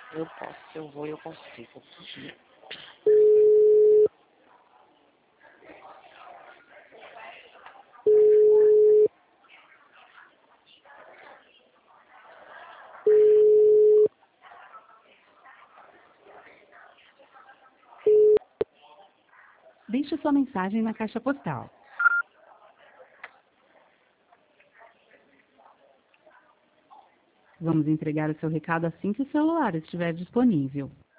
Eu posso, se eu vou, eu consigo. Deixe sua mensagem na caixa postal. Vamos entregar o seu recado assim que o celular estiver disponível.